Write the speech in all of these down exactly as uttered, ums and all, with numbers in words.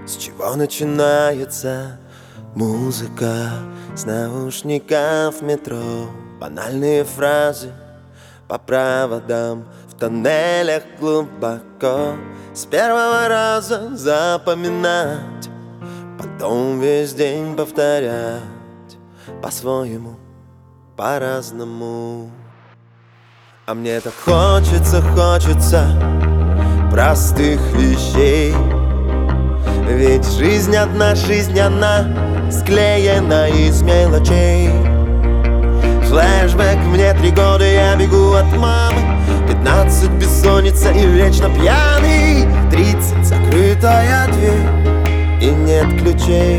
С чего начинается музыка? С наушников метро. Банальные фразы по проводам в тоннелях глубоко. С первого раза запоминать, потом весь день повторять по-своему, по-разному. А мне так хочется, хочется простых вещей. Ведь жизнь одна, жизнь она склеена из мелочей. Флэшбэк, мне три года, я бегу от мамы. Пятнадцать бессонница и вечно пьяный. Тридцать закрытая дверь и нет ключей.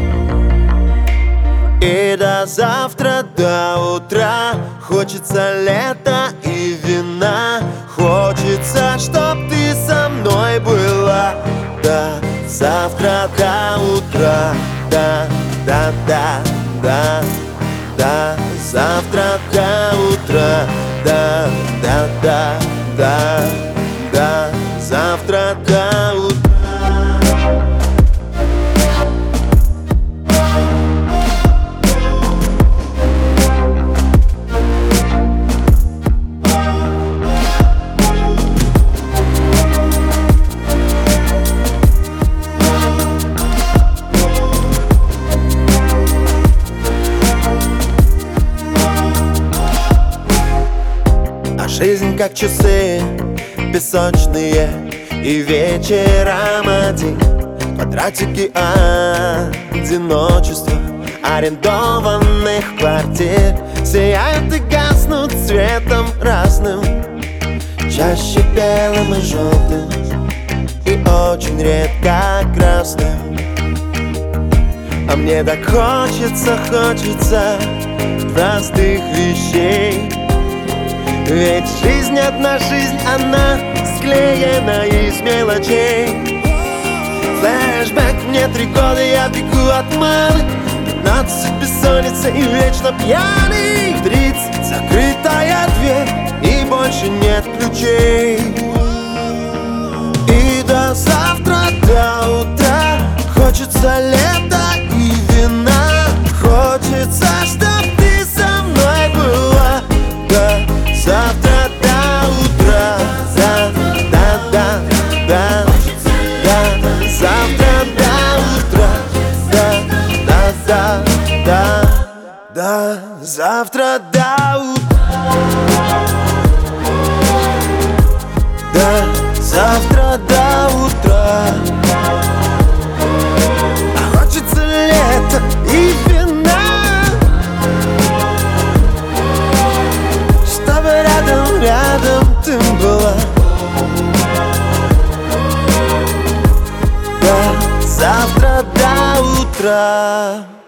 И до завтра, до утра хочется лета и вина. Хочется, чтоб ты со мной была. До завтра, до утра, да, да, да, да. До завтра, до утра, да, да, да, да. До завтра, до утра. Жизнь как часы песочные, и вечером один. Квадратики одиночества арендованных квартир сияют и гаснут цветом разным, чаще белым и желтым, и очень редко красным. А мне так хочется, хочется простых вещей. Ведь жизнь одна, жизнь она склеена из мелочей. Флэшбэк, мне три года, я бегу от мамы. Пятнадцать бессонница и вечно пьяный. Тридцать закрытая дверь и больше нет ключей. И до завтра, до утра хочется лета и вина. Хочется, чтоб ты со мной была. Да. Завтра до утра, да, да, да, да, да. Завтра до утра, да, да, да, да, да. Завтра до утра, да, завтра до утра. А хочется лета и вина. Рядом, рядом ты была. Да, завтра до утра.